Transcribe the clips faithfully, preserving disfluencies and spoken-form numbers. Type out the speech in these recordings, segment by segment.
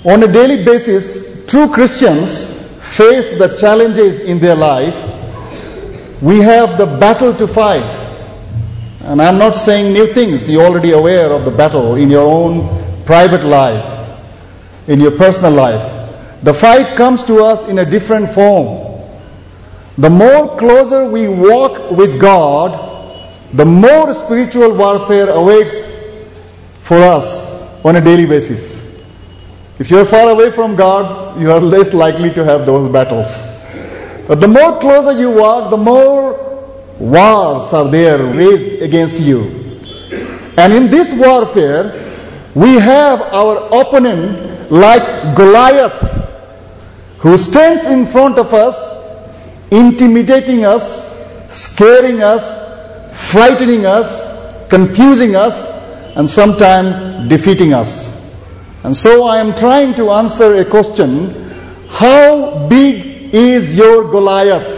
On a daily basis, true Christians face the challenges in their life. We have the battle to fight. And I'm not saying new things. You're already aware of the battle in your own private life, in your personal life. The fight comes to us in a different form. The more closer we walk with God, the more spiritual warfare awaits for us on a daily basis. If you're far away from God, you are less likely to have those battles. But the more closer you walk, the more wars are there raised against you. And in this warfare, we have our opponent like Goliath, who stands in front of us, intimidating us, scaring us, frightening us, confusing us, and sometimes defeating us. And so I am trying to answer a question: how big is your Goliath?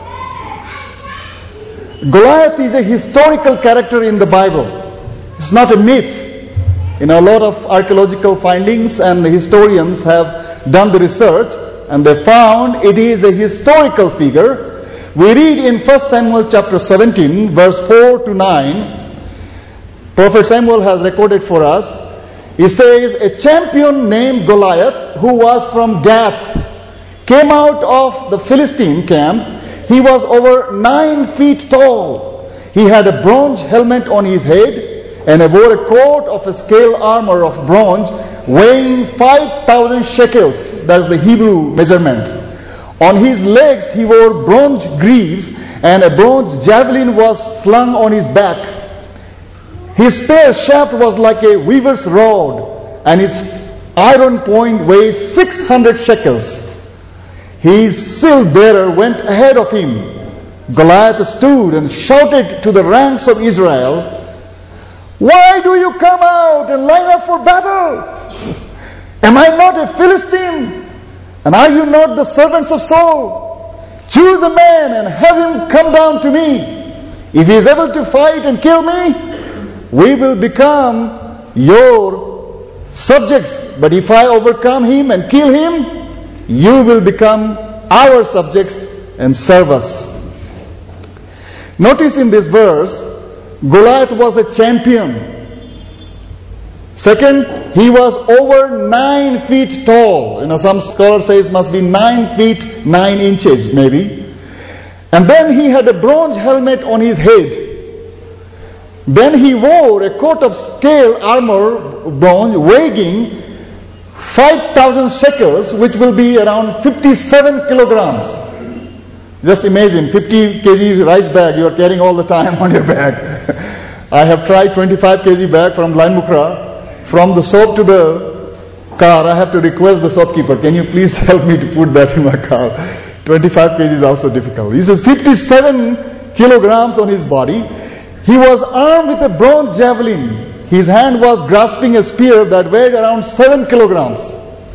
Goliath is a historical character in the Bible. It's not a myth. You know, a lot of archaeological findings and historians have done the research, and they found it is a historical figure. We read in First Samuel chapter seventeen, verse four to nine, Prophet Samuel has recorded for us. He says, a champion named Goliath, who was from Gath, came out of the Philistine camp. He was over nine feet tall. He had a bronze helmet on his head, and he wore a coat of a scale armor of bronze weighing five thousand shekels. That's the Hebrew measurement. On his legs he wore bronze greaves, and a bronze javelin was slung on his back. His spear shaft was like a weaver's rod, and its iron point weighs six hundred shekels. His shield bearer went ahead of him. Goliath stood and shouted to the ranks of Israel, "Why do you come out and line up for battle? Am I not a Philistine? And are you not the servants of Saul? Choose a man and have him come down to me. If he is able to fight and kill me, we will become your subjects. But if I overcome him and kill him, you will become our subjects and serve us." Notice in this verse, Goliath was a champion. Second, he was over nine feet tall. You know, some scholars say it must be nine feet, nine inches maybe. And then he had a bronze helmet on his head. Then he wore a coat of scale armor, bronze, weighing five thousand shekels, which will be around fifty-seven kilograms. Just imagine, fifty kilograms rice bag you are carrying all the time on your back. I have tried twenty-five kilograms bag from Laimukra. From the soap to the car, I have to request the shopkeeper, can you please help me to put that in my car? twenty-five kilograms is also difficult. He says fifty-seven kilograms on his body. He was armed with a bronze javelin. His hand was grasping a spear that weighed around seven kilograms.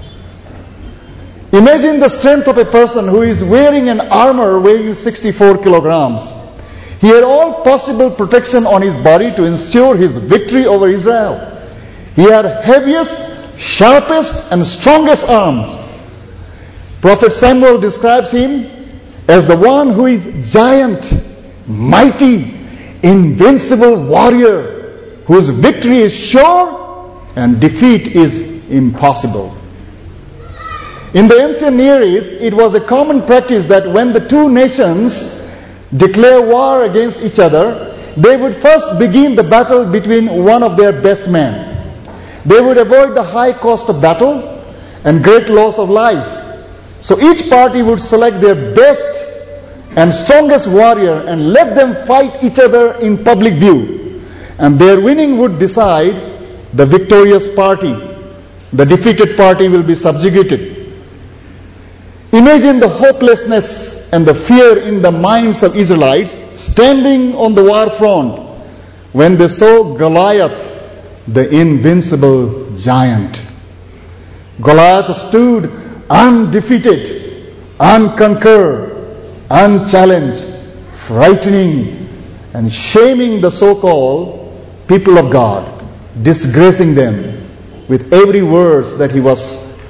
Imagine the strength of a person who is wearing an armor weighing sixty-four kilograms. He had all possible protection on his body to ensure his victory over Israel. He had heaviest, sharpest, and strongest arms. Prophet Samuel describes him as the one who is giant, mighty, invincible warrior, whose victory is sure and defeat is impossible. In the ancient Near East, it was a common practice that when the two nations declare war against each other, they would first begin the battle between one of their best men. They would avoid the high cost of battle and great loss of lives. So each party would select their best and strongest warrior and let them fight each other in public view. And their winning would decide the victorious party. The defeated party will be subjugated. Imagine the hopelessness and the fear in the minds of Israelites standing on the war front when they saw Goliath, the invincible giant. Goliath stood undefeated, unconquered, unchallenged, frightening and shaming the so-called people of God, disgracing them with every word that he was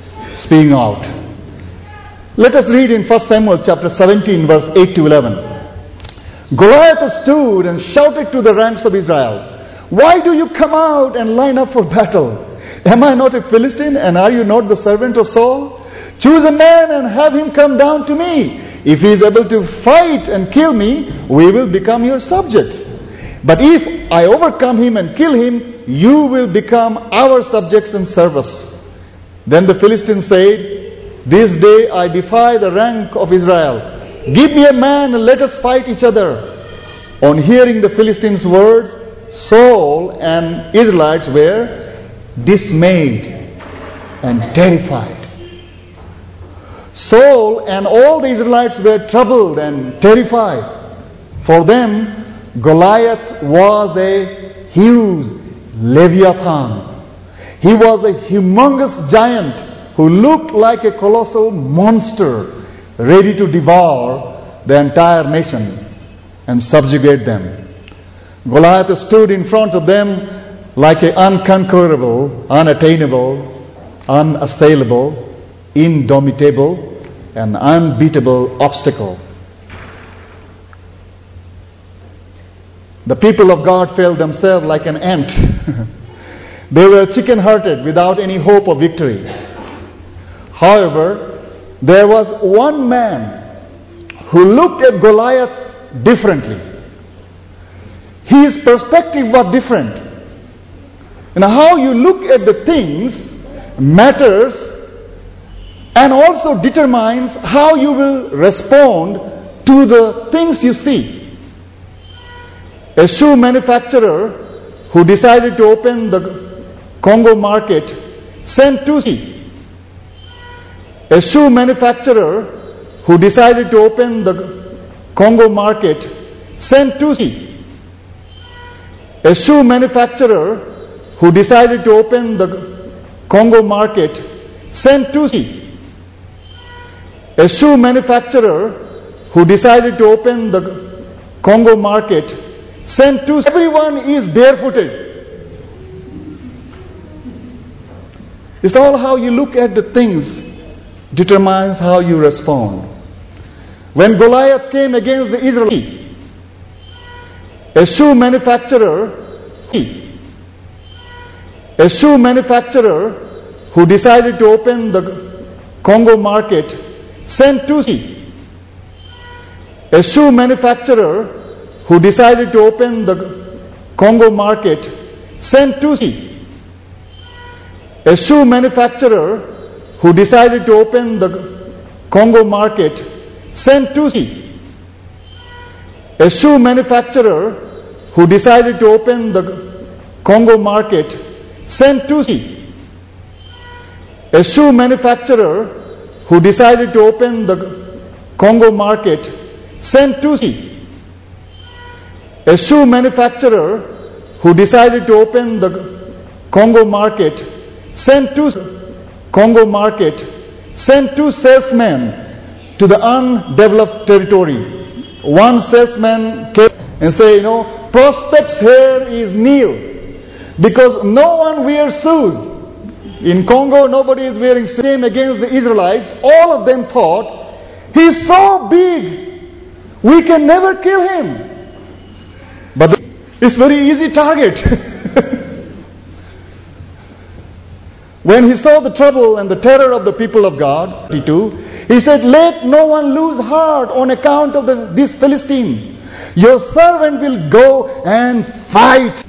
spewing out. Let us read in First Samuel chapter seventeen, verse eight to eleven. Goliath stood and shouted to the ranks of Israel, "Why do you come out and line up for battle? Am I not a Philistine, and are you not the servant of Saul? Choose a man and have him come down to me. If he is able to fight and kill me, we will become your subjects. But if I overcome him and kill him, you will become our subjects and serve us." Then the Philistines said, "This day I defy the rank of Israel. Give me a man and let us fight each other." On hearing the Philistines' words, Saul and Israelites were dismayed and terrified. Saul and all the Israelites were troubled and terrified. For them, Goliath was a huge Leviathan. He was a humongous giant who looked like a colossal monster ready to devour the entire nation and subjugate them. Goliath stood in front of them like an unconquerable, unattainable, unassailable, indomitable, and unbeatable obstacle. The people of God felt themselves like an ant. They were chicken-hearted without any hope of victory. However, there was one man who looked at Goliath differently. His perspective was different. And how you look at the things matters and also determines how you will respond to the things you see. A shoe manufacturer who decided to open the Congo market sent two A shoe manufacturer who decided to open the Congo market sent two A shoe manufacturer who decided to open the Congo market sent two A shoe manufacturer who decided to open the Congo market sent two Everyone is barefooted. It's all how you look at the things determines how you respond. When Goliath came against the Israelites, a shoe manufacturer, a shoe manufacturer who decided to open the Congo market sent two A shoe manufacturer who decided to open the Congo market sent two A shoe manufacturer who decided to open the Congo market sent two A shoe manufacturer who decided to open the Congo market sent two A shoe manufacturer who decided to open the Congo market sent two A shoe manufacturer who decided to open the Congo market sent two Congo market sent two salesmen to the undeveloped territory. One salesman came and said, you know, prospects here is nil because no one wears shoes. In Congo, nobody is wearing shoes. Came against the Israelites. All of them thought, he's so big, we can never kill him. But it's very easy target. When he saw the trouble and the terror of the people of God, he said, let no one lose heart on account of the, this Philistine. Your servant will go and fight.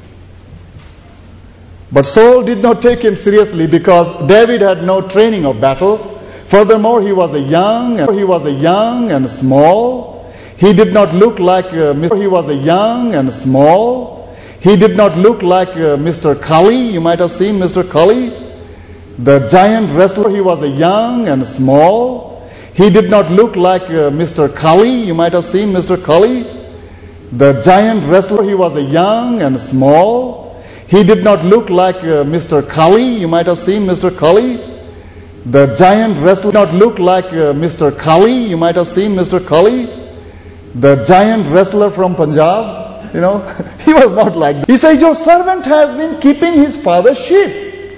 But Saul did not take him seriously because David had no training of battle. Furthermore, he was a young, he was a young and small. He did not look like uh, Mister He was a young and small. He did not look like uh, Mister Cully. You might have seen Mister Cully, the giant wrestler. He was a young and small. He did not look like uh, Mister Cully. You might have seen Mister Cully, the giant wrestler. He was a young and small. He did not look like uh, Mister Cully. You might have seen Mister Cully, the giant wrestler. Did not look like uh, Mister Cully. You might have seen Mister Cully, the giant wrestler from Punjab. You know, he was not like that. He says, your servant has been keeping his father's sheep.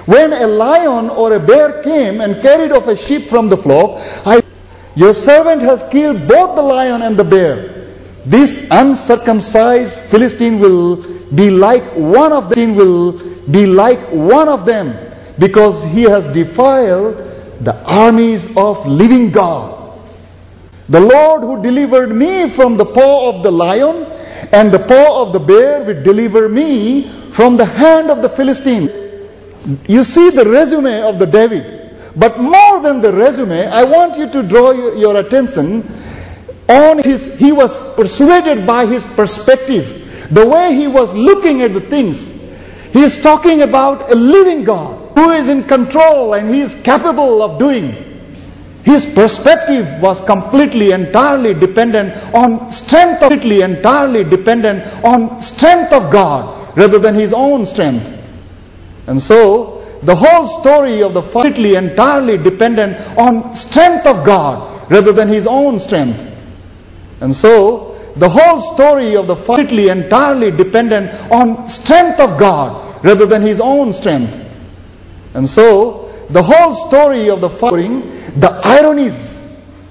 When a lion or a bear came and carried off a sheep from the flock, I, your servant has killed both the lion and the bear. This uncircumcised Philistine will be like one of them, will be like one of them, because he has defiled the armies of living God. The Lord who delivered me from the paw of the lion and the paw of the bear will deliver me from the hand of the Philistines. You see the resume of the David. But more than the resume, I want you to draw your attention on his, he was persuaded by his perspective. The way he was looking at the things. He is talking about a living God who is in control and he is capable of doing. His perspective was completely, entirely dependent on strength, completely, entirely dependent on strength of God rather than his own strength. And so, the whole story of the completely, entirely dependent on strength of God rather than his own strength. And so, the whole story of the completely, entirely dependent on strength of God rather than his own strength. And so, the whole story of the following, the ironies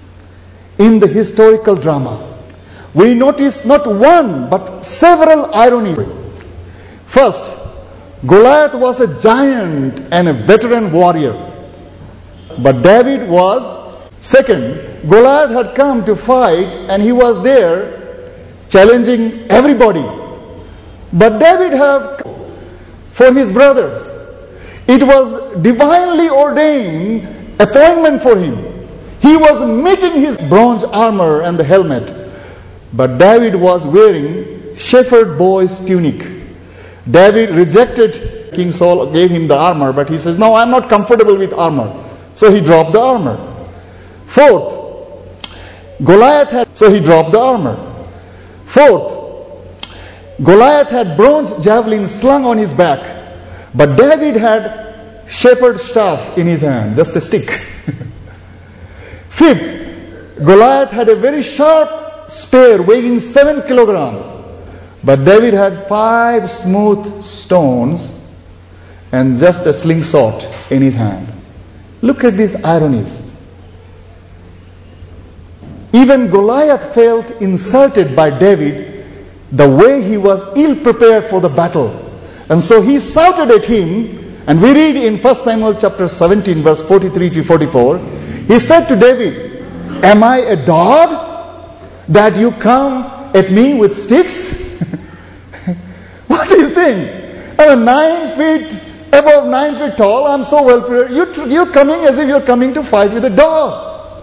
in the historical drama. We notice not one but several ironies. First, Goliath was a giant and a veteran warrior. But David was, second, Goliath had come to fight and he was there challenging everybody. But David had for his brothers. It was divinely ordained appointment for him. He was meeting his bronze armor and the helmet. But David was wearing shepherd boy's tunic. David rejected, King Saul gave him the armor, but he says, no, I'm not comfortable with armor. So he dropped the armor. Fourth, Goliath had, so he dropped the armor. Fourth, Goliath had bronze javelin slung on his back. But David had shepherd's staff in his hand, just a stick. Fifth, Goliath had a very sharp spear weighing seven kilograms. But David had five smooth stones and just a slingshot in his hand. Look at these ironies. Even Goliath felt insulted by David the way he was ill prepared for the battle. And so he shouted at him, and we read in First Samuel chapter seventeen, verse forty-three to forty-four, he said to David, am I a dog that you come at me with sticks? What do you think? I'm nine feet, above nine feet tall, I'm so well prepared. You, you're coming as if you're coming to fight with a dog.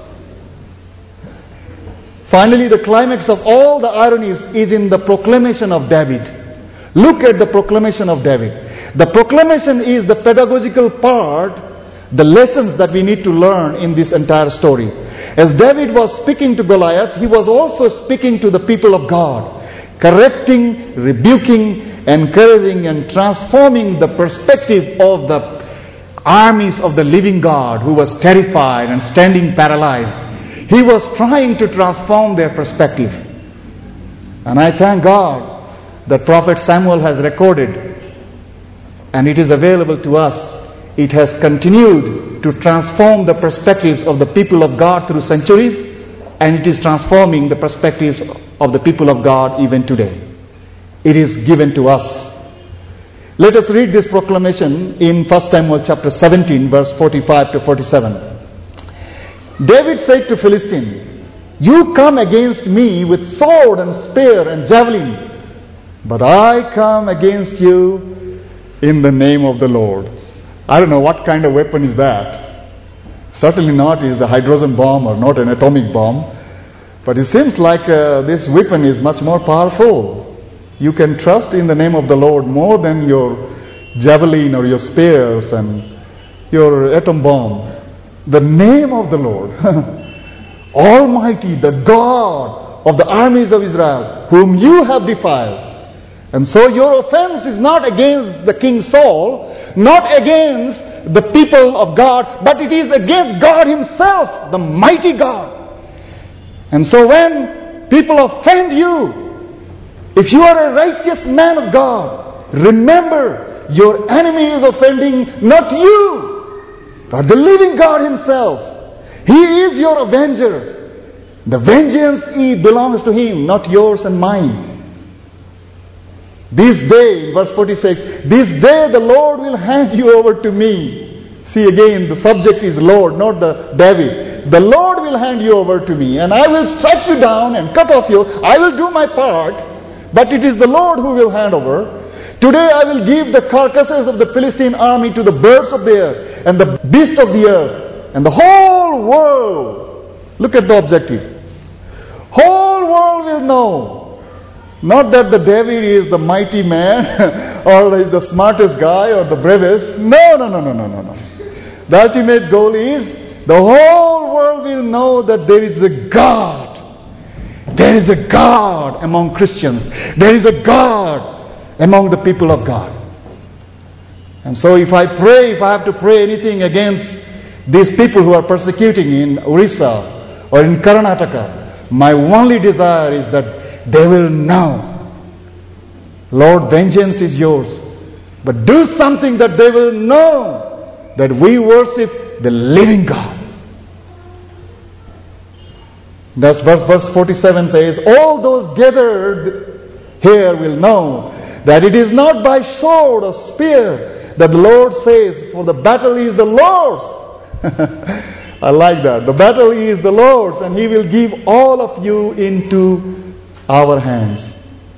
Finally, the climax of all the ironies is in the proclamation of David. Look at the proclamation of David. The proclamation is the pedagogical part, the lessons that we need to learn in this entire story. As David was speaking to Goliath, he was also speaking to the people of God, correcting, rebuking, encouraging, and transforming the perspective of the armies of the living God who was terrified and standing paralyzed. He was trying to transform their perspective. And I thank God that Prophet Samuel has recorded, and it is available to us. It has continued to transform the perspectives of the people of God through centuries, and it is transforming the perspectives of the people of God even today. It is given to us. Let us read this proclamation in First Samuel chapter seventeen, verse forty-five to forty-seven. David said to Philistine, you come against me with sword and spear and javelin, but I come against you in the name of the Lord. I don't know what kind of weapon is that. Certainly not is a hydrogen bomb or not an atomic bomb. But it seems like uh, this weapon is much more powerful. You can trust in the name of the Lord more than your javelin or your spears and your atom bomb. The name of the Lord, Almighty, the God of the armies of Israel, whom you have defiled. And so your offense is not against the King Saul, not against the people of God, but it is against God Himself, the mighty God. And so when people offend you, if you are a righteous man of God, remember your enemy is offending not you, but the living God Himself. He is your avenger. The vengeance he belongs to Him, not yours and mine. This day, verse forty-six, this day the Lord will hand you over to me. See again, the subject is Lord, not the David. The Lord will hand you over to me, and I will strike you down and cut off you. I will do my part, but it is the Lord who will hand over. Today I will give the carcasses of the Philistine army to the birds of the air and the beasts of the earth, and the whole world. Look at the objective. Whole world will know. Not that the David is the mighty man or is the smartest guy or the bravest. No, no, no, no, no, no, no. The ultimate goal is the whole world will know that there is a God. There is a God among Christians. There is a God among the people of God. And so if I pray, if I have to pray anything against these people who are persecuting in Orissa or in Karnataka, my only desire is that they will know, Lord, vengeance is yours. But do something that they will know that we worship the living God. Thus verse, verse forty-seven says, all those gathered here will know that it is not by sword or spear that the Lord says, for the battle is the Lord's. I like that. The battle is the Lord's, and He will give all of you into our hands.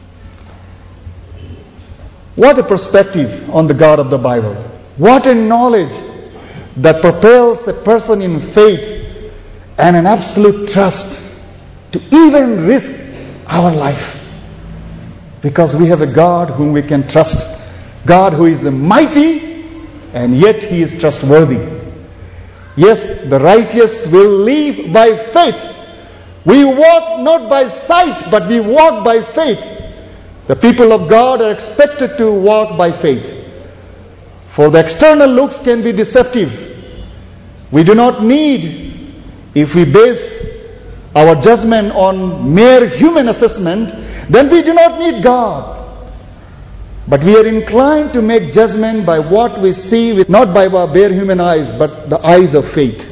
What a perspective on the God of the Bible. What a knowledge that propels a person in faith and an absolute trust to even risk our life. Because we have a God whom we can trust. God who is mighty, and yet He is trustworthy. Yes, the righteous will live by faith. We walk not by sight, but we walk by faith. The people of God are expected to walk by faith. For the external looks can be deceptive. We do not need, if we base our judgment on mere human assessment, then we do not need God. But we are inclined to make judgment by what we see, with, not by our bare human eyes, but the eyes of faith.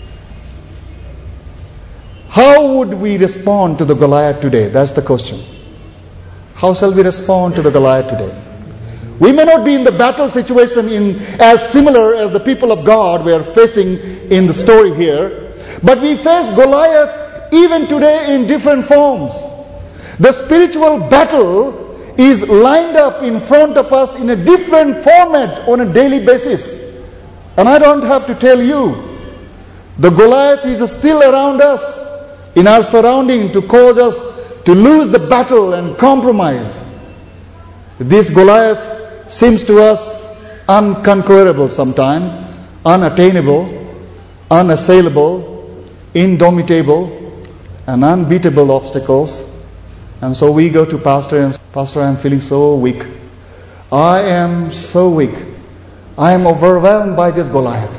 How would we respond to the Goliath today? That's the question. How shall we respond to the Goliath today? We may not be in the battle situation in as similar as the people of God were facing in the story here, but we face Goliath even today in different forms. The spiritual battle is lined up in front of us in a different format on a daily basis. And I don't have to tell you, the Goliath is still around us, in our surrounding, to cause us to lose the battle and compromise. This Goliath seems to us unconquerable sometimes, unattainable, unassailable, indomitable, and unbeatable obstacles. And so we go to Pastor and Pastor, I am feeling so weak. I am so weak. I am overwhelmed by this Goliath.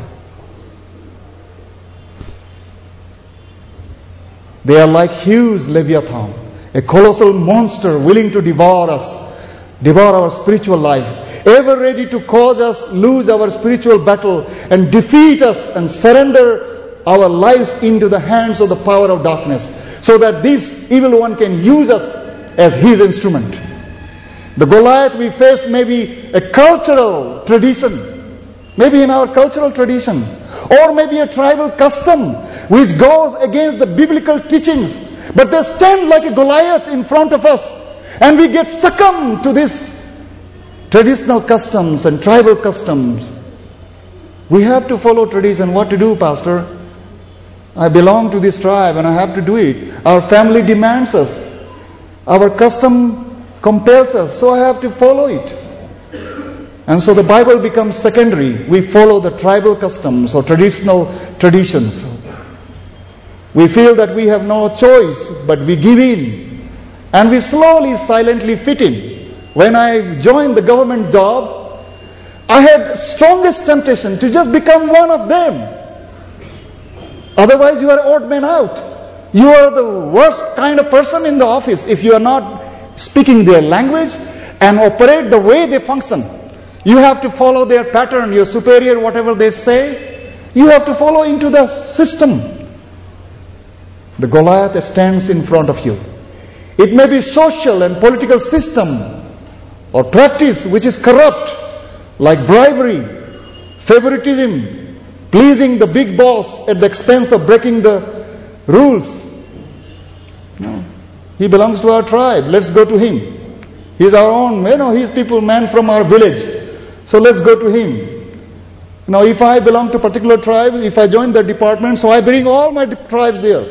They are like huge Leviathan, a colossal monster willing to devour us, devour our spiritual life, ever ready to cause us lose our spiritual battle and defeat us and surrender our lives into the hands of the power of darkness, so that this evil one can use us as his instrument. The Goliath we face may be a cultural tradition, maybe in our cultural tradition, or maybe a tribal custom which goes against the biblical teachings. But they stand like a Goliath in front of us, and we get succumbed to these traditional customs and tribal customs. We have to follow tradition. What to do, Pastor? I belong to this tribe and I have to do it. Our family demands us. Our custom compels us, so I have to follow it. And so the Bible becomes secondary. We follow the tribal customs or traditional traditions. We feel that we have no choice, but we give in. And we slowly, silently fit in. When I joined the government job, I had strongest temptation to just become one of them. Otherwise, you are odd man out. You are the worst kind of person in the office if you are not speaking their language and operate the way they function. You have to follow their pattern, your superior, whatever they say. You have to follow into the system. The Goliath stands in front of you. It may be social and political system or practice which is corrupt, like bribery, favoritism, pleasing the big boss at the expense of breaking the rules. No. He belongs to our tribe. Let's go to him. He's our own, you know, he's people, man from our village. So let's go to him. Now, if I belong to a particular tribe, if I join the department, so I bring all my tribes there.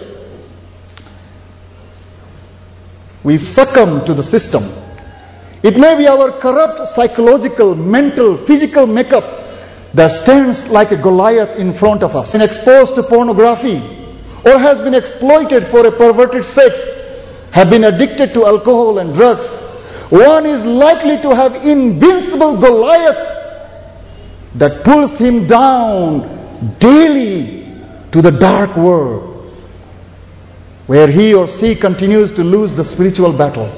We've succumbed to the system. It may be our corrupt psychological, mental, physical makeup that stands like a Goliath in front of us, and exposed to pornography, or has been exploited for a perverted sex, have been addicted to alcohol and drugs. One is likely to have invincible Goliath that pulls him down daily to the dark world, where he or she continues to lose the spiritual battle.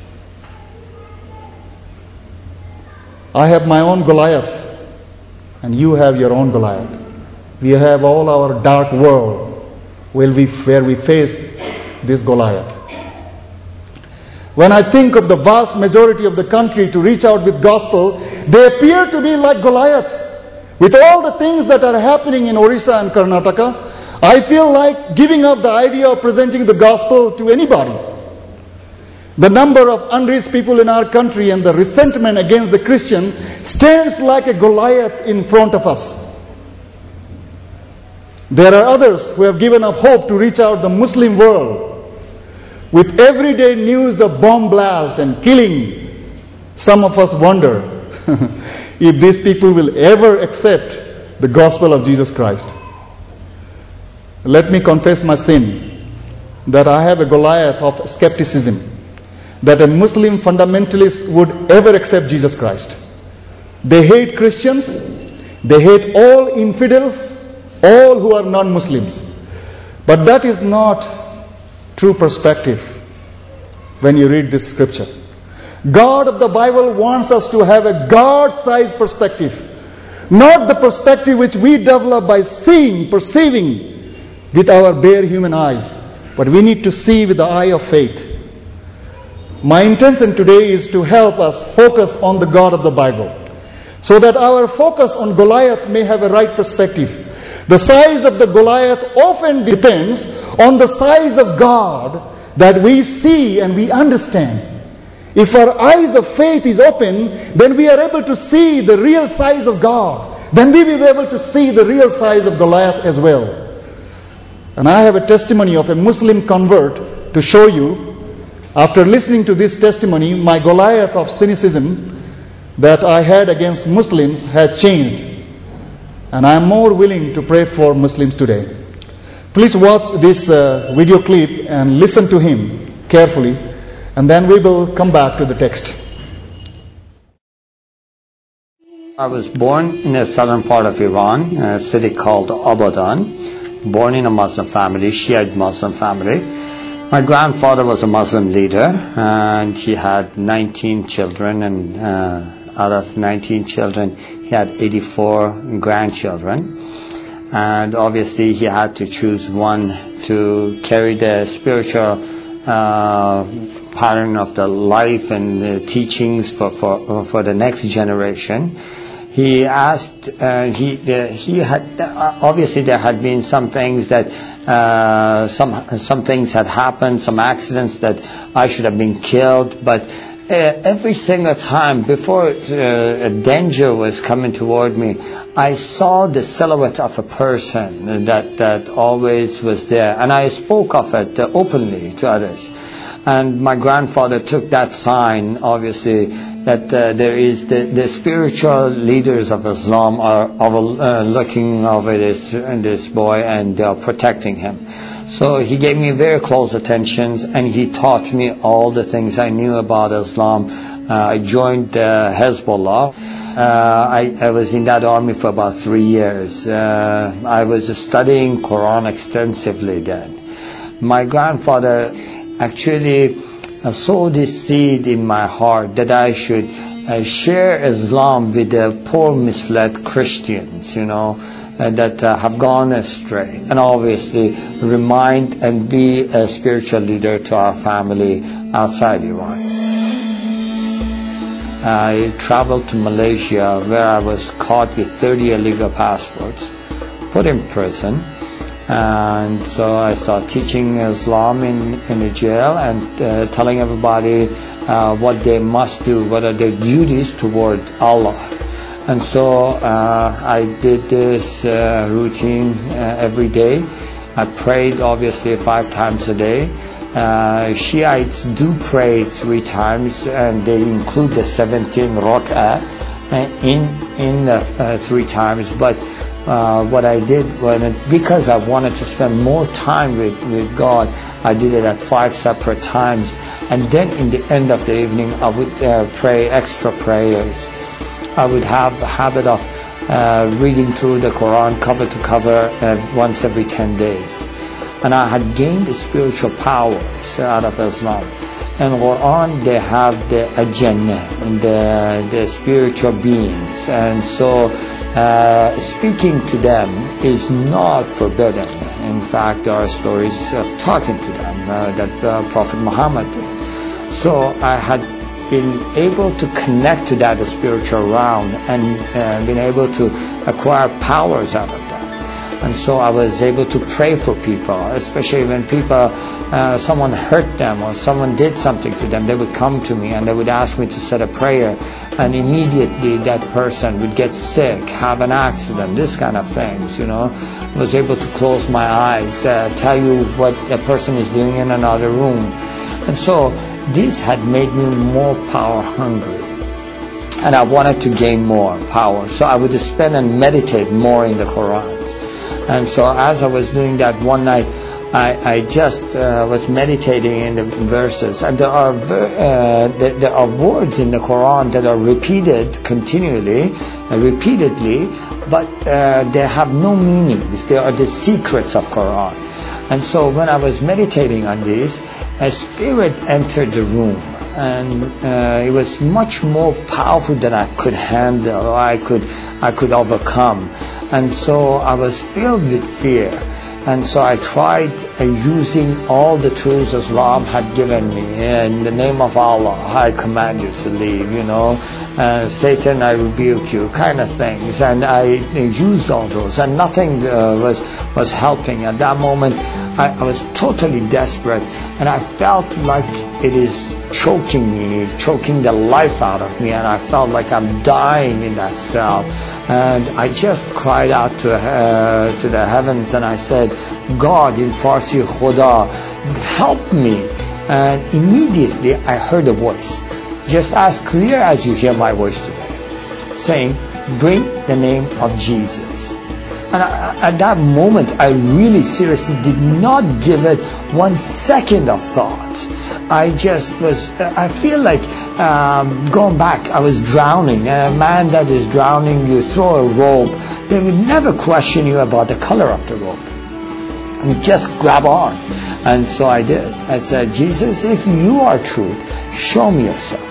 I have my own Goliath, and you have your own Goliath. We have all our dark world where we, where we face this Goliath. When I think of the vast majority of the country to reach out with gospel, they appear to be like Goliath. With all the things that are happening in Orissa and Karnataka, I feel like giving up the idea of presenting the gospel to anybody. The number of unreached people in our country and the resentment against the Christian stands like a Goliath in front of us. There are others who have given up hope to reach out the Muslim world. With everyday news of bomb blast and killing, some of us wonder if these people will ever accept the gospel of Jesus Christ. Let me confess my sin, that I have a Goliath of skepticism, that a Muslim fundamentalist would ever accept Jesus Christ. They hate Christians, they hate all infidels, all who are non-Muslims. But that is not true perspective when you read this scripture. God of the Bible wants us to have a God-sized perspective, not the perspective which we develop by seeing, perceiving with our bare human eyes, but we need to see with the eye of faith. My intention today is to help us focus on the God of the Bible, so that our focus on Goliath may have a right perspective. The size of the Goliath often depends on the size of God that we see and we understand. If our eyes of faith is open, then we are able to see the real size of God. Then we will be able to see the real size of Goliath as well. And I have a testimony of a Muslim convert to show you. After listening to this testimony, my Goliath of cynicism that I had against Muslims had changed. And I am more willing to pray for Muslims today. Please watch this uh, video clip and listen to him carefully, and then we will come back to the text. I was born in the southern part of Iran, a city called Abadan, born in a Muslim family, Shiite Muslim family. My grandfather was a Muslim leader, and he had nineteen children, and uh, out of nineteen children, he had eighty-four grandchildren. And obviously, he had to choose one to carry the spiritual uh, pattern of the life and the teachings for, for, for the next generation. He asked, uh, he the, he had, uh, obviously there had been some things that, uh, some some things had happened, some accidents that I should have been killed, but uh, every single time before uh, a danger was coming toward me, I saw the silhouette of a person that, that always was there, and I spoke of it uh, openly to others. And my grandfather took that sign, obviously, that uh, there is the, the spiritual leaders of Islam are, are uh, looking over this this boy, and they are protecting him. So he gave me very close attentions, and he taught me all the things I knew about Islam. Uh, I joined uh, Hezbollah. Uh, I, I was in that army for about three years. Uh, I was studying Quran extensively then. My grandfather actually uh, sowed this seed in my heart that I should uh, share Islam with the poor, misled Christians, you know, uh, that uh, have gone astray, and obviously remind and be a spiritual leader to our family outside Iran. I traveled to Malaysia, where I was caught with thirty illegal passports, put in prison, and so I started teaching Islam in, in the jail and uh, telling everybody uh, what they must do, what are their duties toward Allah. And so uh, I did this uh, routine uh, every day. I prayed obviously five times a day. Uh, Shiites do pray three times, and they include the seventeen rak'ah in in the uh, three times. But uh, what I did, when it, because I wanted to spend more time with, with God, I did it at five separate times. And then in the end of the evening, I would uh, pray extra prayers. I would have a habit of uh, reading through the Quran cover to cover uh, once every ten days. And I had gained the spiritual powers out of Islam. In Quran, they have the Jannah and the, the spiritual beings. And so uh, speaking to them is not forbidden. In fact, there are stories of talking to them uh, that uh, Prophet Muhammad did. So I had been able to connect to that spiritual realm and uh, been able to acquire powers out of that. And so I was able to pray for people, especially when people, uh, someone hurt them or someone did something to them. They would come to me and they would ask me to say a prayer, and immediately that person would get sick, have an accident, this kind of things, you know. I was able to close my eyes, uh, tell you what a person is doing in another room. And so this had made me more power hungry. And I wanted to gain more power. So I would spend and meditate more in the Quran. And so as I was doing that one night, I, I just uh, was meditating in the verses. And there are uh, there, there are words in the Quran that are repeated continually, uh, repeatedly, but uh, they have no meanings. They are the secrets of Quran. And so when I was meditating on this, a spirit entered the room, and uh, it was much more powerful than I could handle, or I could I could overcome. And so I was filled with fear. And so I tried uh, using all the tools Islam had given me. In the name of Allah, I command you to leave, you know. Uh, Satan, I rebuke you, kind of things. And I uh, used all those, and nothing uh, was was helping. At that moment, I, I was totally desperate, and I felt like it is choking me, choking the life out of me, and I felt like I'm dying in that cell. And I just cried out to uh, to the heavens, and I said, God, in Farsi, Khuda, help me. And immediately I heard a voice, just as clear as you hear my voice today, saying, bring the name of Jesus. And I, at that moment, I really seriously did not give it one second of thought. I just was, I feel like um, going back, I was drowning. A man that is drowning, you throw a rope, they would never question you about the color of the rope. And just grab on. And so I did. I said, Jesus, if you are truth, show me yourself.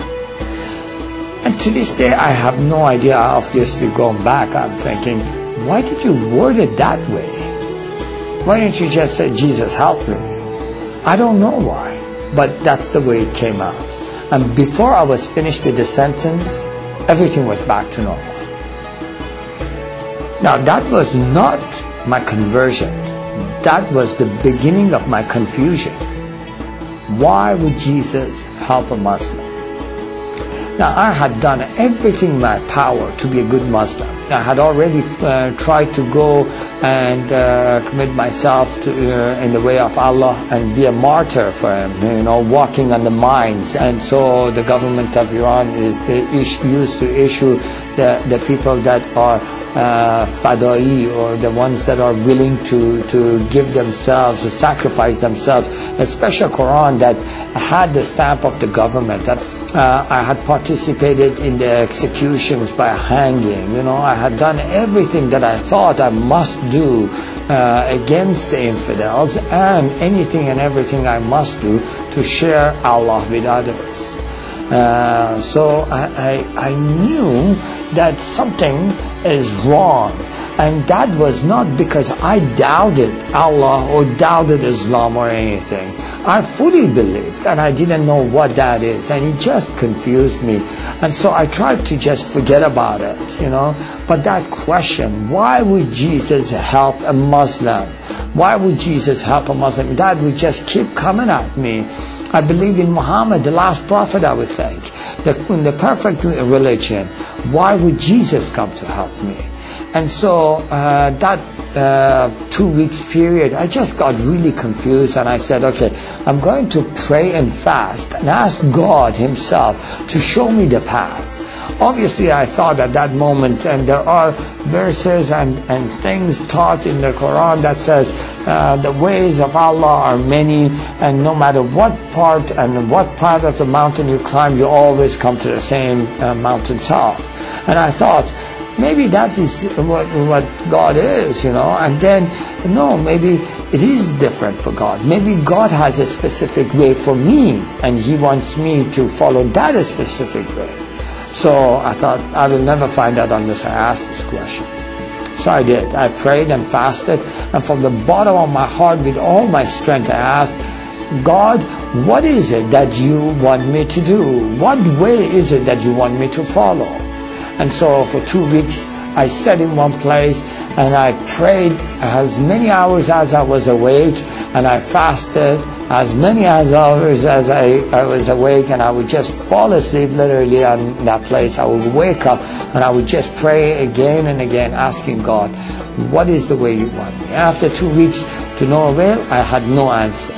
And to this day, I have no idea of this going back. I'm thinking, why did you word it that way? Why didn't you just say, Jesus, help me? I don't know why. But that's the way it came out. And before I was finished with the sentence, everything was back to normal. Now that was not my conversion. That was the beginning of my confusion. Why would Jesus help a Muslim? Now I had done everything in my power to be a good Muslim. I had already uh, tried to go and uh, commit myself to, uh, in the way of Allah and be a martyr for Him, you know, walking on the mines. And so the government of Iran is uh, used to issue the, the people that are uh, fadai, or the ones that are willing to, to give themselves, to sacrifice themselves, a special Quran that had the stamp of the government. That uh, I had participated in the executions by hanging, you know, I had done everything that I thought I must do uh, against the infidels, and anything and everything I must do to share Allah with others. Uh, so I, I, I knew that something is wrong. And that was not because I doubted Allah or doubted Islam or anything. I fully believed, and I didn't know what that is, and it just confused me. And so I tried to just forget about it, you know. But that question, why would Jesus help a Muslim? Why would Jesus help a Muslim? That would just keep coming at me. I believe in Muhammad, the last prophet, I would think, the, in the perfect religion. Why would Jesus come to help me? And so uh, that uh, two weeks period, I just got really confused, and I said, okay, I'm going to pray and fast and ask God Himself to show me the path. Obviously, I thought at that moment, and there are verses and, and things taught in the Quran that says uh, the ways of Allah are many, and no matter what part and what part of the mountain you climb, you always come to the same uh, mountain top. And I thought, maybe that is what, what God is, you know. And then, no, maybe it is different for God. Maybe God has a specific way for me, and He wants me to follow that specific way. So I thought, I will never find out unless I ask this question. So I did. I prayed and fasted, and from the bottom of my heart, with all my strength, I asked, God, what is it that you want me to do? What way is it that you want me to follow? And so for two weeks, I sat in one place and I prayed as many hours as I was awake, and I fasted as many as hours as I, I was awake, and I would just fall asleep literally in that place. I would wake up and I would just pray again and again, asking God, what is the way you want me? After two weeks, to no avail, I had no answer.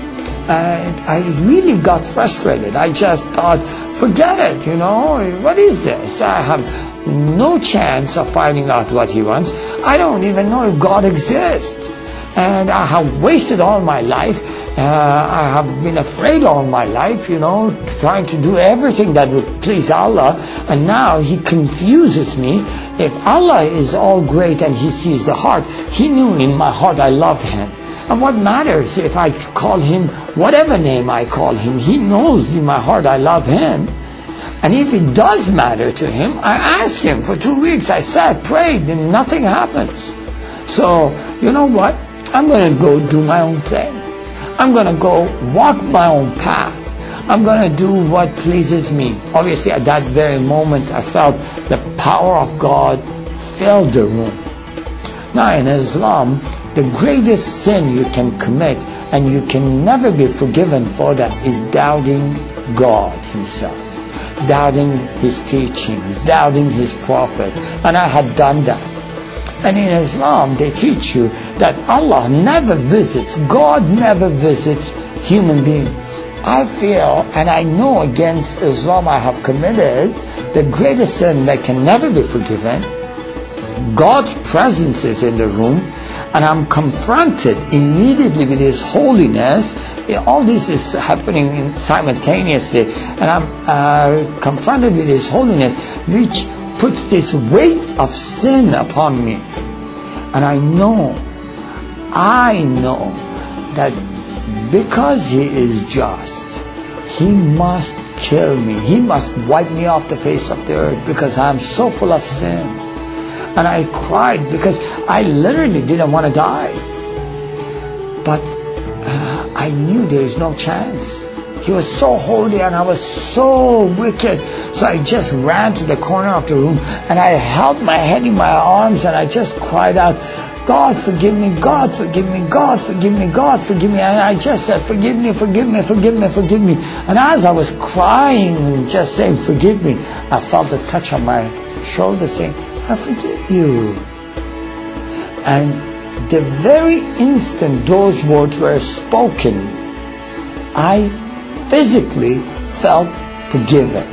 And I really got frustrated. I just thought, forget it, you know, what is this? I have no chance of finding out what He wants. I don't even know if God exists. And I have wasted all my life. Uh, I have been afraid all my life, you know, trying to do everything that would please Allah. And now He confuses me. If Allah is all great and He sees the heart, He knew in my heart I love Him. And what matters if I call Him whatever name I call Him? He knows in my heart I love Him. And if it does matter to Him, I ask Him. For two weeks I sat, prayed, and nothing happens. So, you know what? I'm going to go do my own thing. I'm going to go walk my own path. I'm going to do what pleases me. Obviously, at that very moment, I felt the power of God filled the room. Now, in Islam, the greatest sin you can commit, and you can never be forgiven for that, is doubting God Himself, doubting His teachings, doubting His prophet. And I had done that. And in Islam, they teach you that Allah never visits, God never visits human beings. I feel, and I know against Islam I have committed the greatest sin that can never be forgiven. God's presence is in the room, and I'm confronted immediately with His holiness. All this is happening simultaneously, and I'm uh, confronted with His holiness, which puts this weight of sin upon me. And I know, I know that because He is just, He must kill me. He must wipe me off the face of the earth, because I am so full of sin. And I cried because I literally didn't want to die. But uh, I knew there is no chance. He was so holy and I was so wicked. So I just ran to the corner of the room and I held my head in my arms and I just cried out, God forgive me, God forgive me, God forgive me, God forgive me. And I just said, forgive me, forgive me, forgive me, forgive me. And as I was crying and just saying, forgive me, I felt a touch on my shoulder saying, I forgive you. And the very instant those words were spoken, I physically felt forgiven.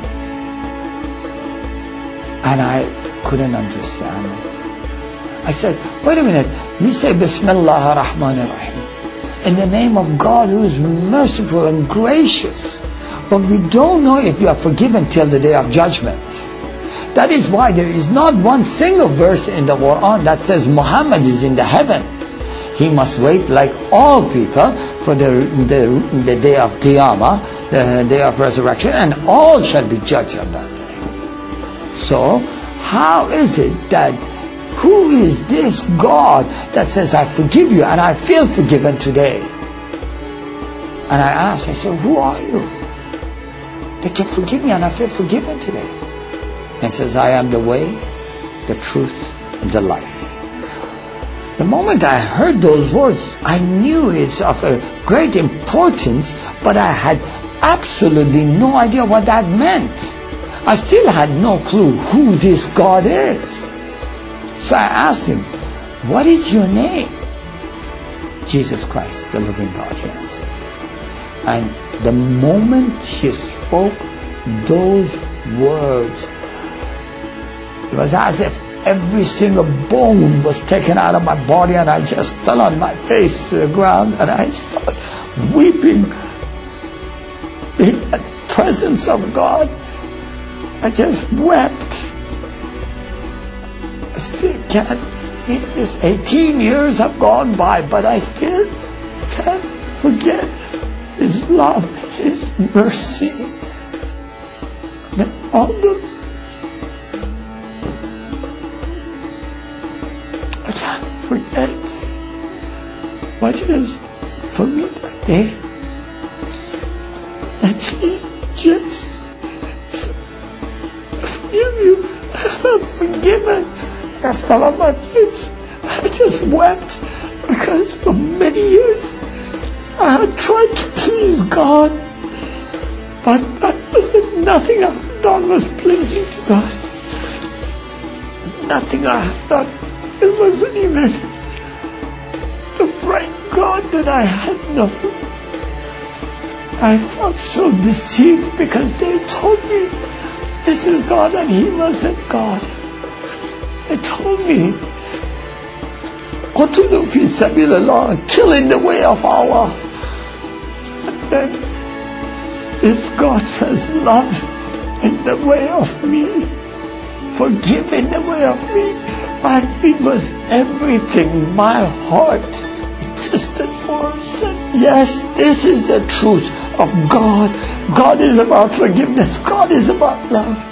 And I couldn't understand it. I said, wait a minute, we say Bismillah ar-Rahman ar-Rahim, in the name of God who is merciful and gracious. But we don't know if we are forgiven till the day of judgment. That is why there is not one single verse in the Quran that says Muhammad is in the heaven. He must wait like all people for the, the, the day of Qiyamah the day of resurrection, and all shall be judged on that day. So, how is it that, who is this God that says, I forgive you and I feel forgiven today? And I asked, I said, who are you that can forgive me and I feel forgiven today? And he says, I am the way, the truth, and the life. The moment I heard those words, I knew it's of a great importance, but I had absolutely no idea what that meant. I still had no clue who this God is. So I asked him, what is your name? Jesus Christ, the living God, he answered. And the moment he spoke those words, it was as if every single bone was taken out of my body, and I just fell on my face to the ground, and I started weeping in the presence of God. I just wept. I still can't, this eighteen years have gone by, but I still can't forget His love, His mercy, and all the I can't forget what it is for me that day. And He just forgive you. I felt forgiven. I fell on my face. I just wept because for many years I had tried to please God, but that was it. Nothing I had done was pleasing to God. Nothing I had done. It wasn't even the right God that I had known. I felt so deceived because they told me this is God and He wasn't God. They told me, قتلوا في سبيل الله, kill in the way of Allah. And then this God says, love in the way of me, forgive in the way of me. And it was everything my heart existed for. Said, yes, this is the truth of God. God is about forgiveness. God is about love.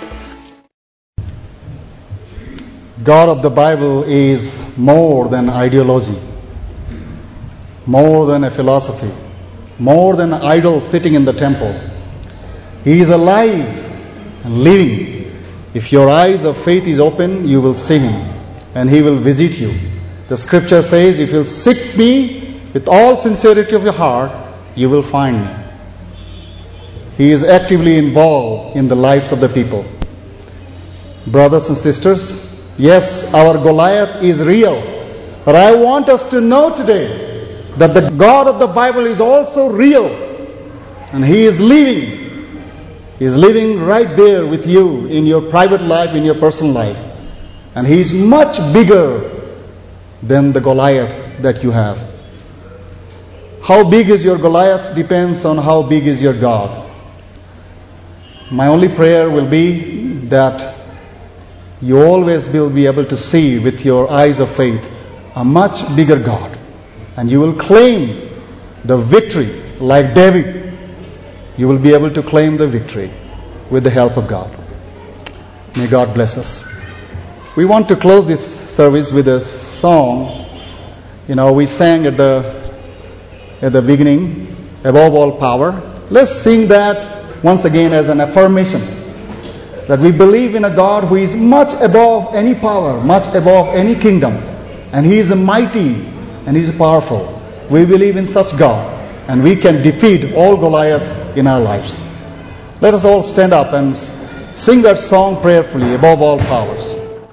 God of the Bible is more than ideology, more than a philosophy, more than an idol sitting in the temple. He is alive and living. If your eyes of faith is open, you will see Him and He will visit you. The scripture says, if you seek me with all sincerity of your heart, you will find me. He is actively involved in the lives of the people. Brothers and sisters, yes, our Goliath is real. But I want us to know today that the God of the Bible is also real. And He is living. He is living right there with you in your private life, in your personal life. And He is much bigger than the Goliath that you have. How big is your Goliath depends on how big is your God. My only prayer will be that you always will be able to see with your eyes of faith a much bigger God. And you will claim the victory like David. You will be able to claim the victory with the help of God. May God bless us. We want to close this service with a song. You know, we sang at the at the beginning, above all power. Let's sing that once again as an affirmation that we believe in a God who is much above any power, much above any kingdom. And He is mighty and He is powerful. We believe in such God, and we can defeat all Goliaths in our lives. Let us all stand up and sing that song prayerfully, above all powers.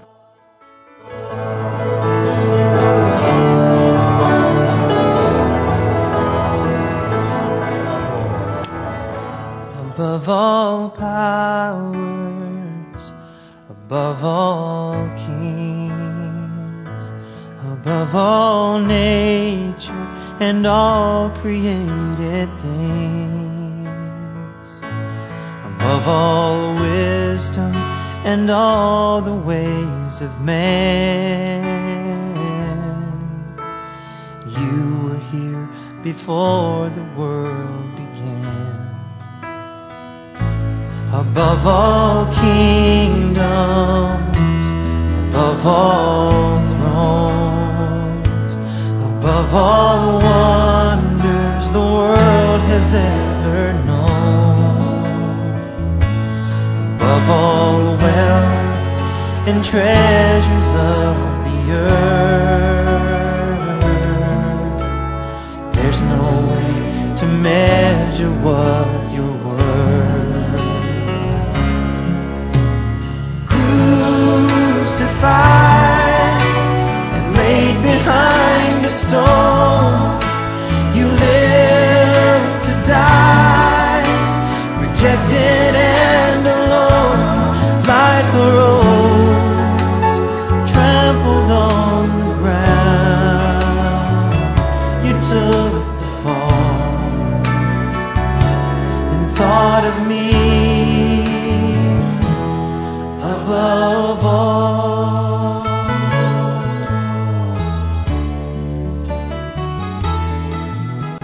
Above all powers, above all kings, above all nature and all created things, above all wisdom and all the ways of man, you were here before the world began. above all kingdoms, above all thrones, above all wonders the world has ever known, above all wealth and treasures of the earth.